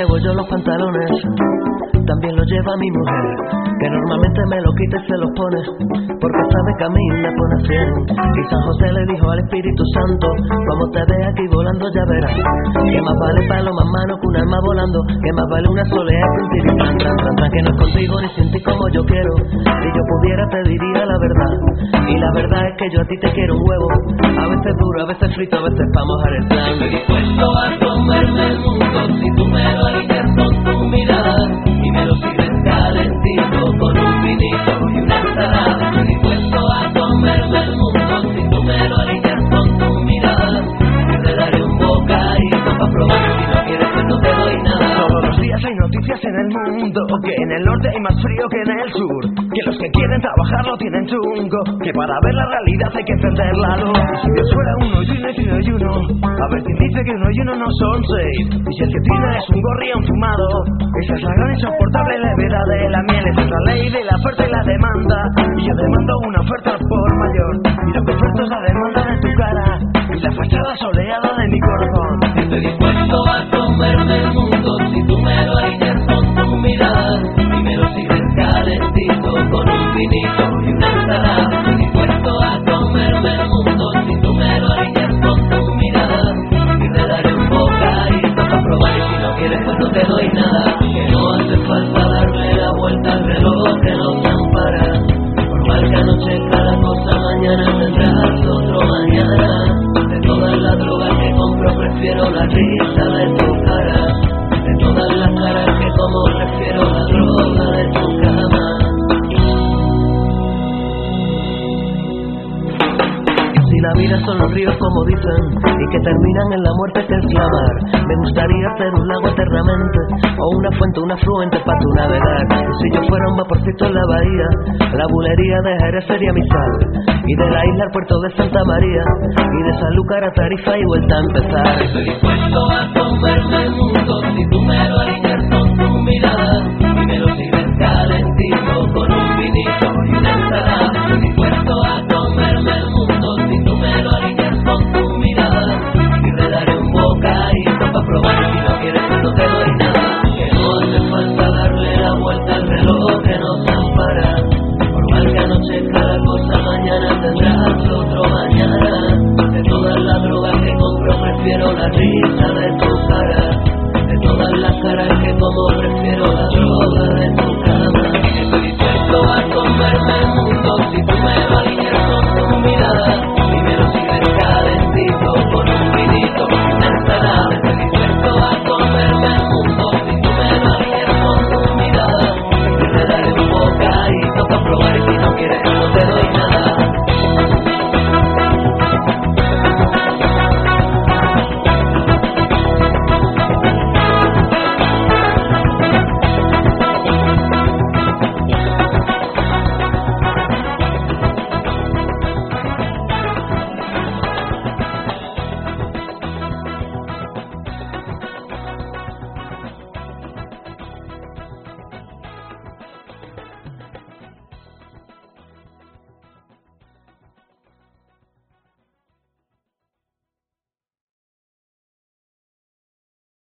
llevo yo los pantalones, también los lleva mi mujer, que normalmente me lo quita y se los pone, porque sabe que a mí me pone 100. Y San José le dijo al Espíritu Santo, como te ve aquí volando ya verás, que más vale palo más mano que un alma volando, que más vale una soledad que un tiritán, que no es contigo ni sin ti como yo quiero. Si yo pudiera te diría la verdad, y la verdad es que yo a ti te quiero un huevo, a veces duro, a veces frito, a veces pa' mojar el plan. Estoy dispuesto a comerme el mundo si tú me lo alineas con tu mirada y me lo sirves calentito con un vinito y una ensalada. Estoy dispuesto a comerme el mundo si tú me lo alineas con tu mirada y te daré un bocadito para probar. Si no quieres pues no te doy nada. Todos los días hay noticias en el mundo, que en el norte hay más frío que en el sur, que los que quieren trabajar lo tienen chungo, que para ver la realidad hay que encender la luz. Y si Dios fuera uno y uno y uno, a ver quién dice que uno y uno no son 6. Y si el que tiene es un gorrión fumado, esa es la gran insoportable levedad de la miel. Esa es la ley de la oferta y la demanda, y yo demando una oferta por mayor, y lo que oferto es la demanda de tu cara y la fachada soleada de mi corazón. Estoy dispuesto a comerme el mundo si tú me lo alineas con tu mirada y me lo sirves calentito con un vinito y una ensalada. Estoy dispuesto a comerme el mundo si tú me lo alineas con tu mirada y te daré un bocadito para probar. Y si no quieres pues no te doy nada, que no hace falta darle la vuelta al reloj que no se ampara. Por mal que anochezca la cosa, mañana tendrás otro mañana. De todas las drogas que compro prefiero la risa de tu cara, de todas las caras que como prefiero la droga de tu cama. Si la vida son los ríos como dicen, y que terminan en la muerte que es la mar, me gustaría ser un lago eternamente, o una fuente, un afluente para tu navegar. Si yo fuera un vaporcito en la bahía, la bulería de Jerez sería mi sal, y de la isla al puerto de Santa María, y de Sanlúcar a Tarifa y vuelta a empezar. Estoy dispuesto a comerme el mundo si tú me lo alineas con tu mirada y me lo sirves calentito con un vinito y una ensalada. Estoy dispuesto a comerme el mundo si tú me lo alineas con tu mirada y te daré un bocadito para probar. Si no quieres pues no te doy nada, que no hace falta darle la vuelta al reloj que no se ampara. Por mal que anochezca la cosa, mañana tendrás otro mañana. De todas las drogas que compro prefiero la risa de tu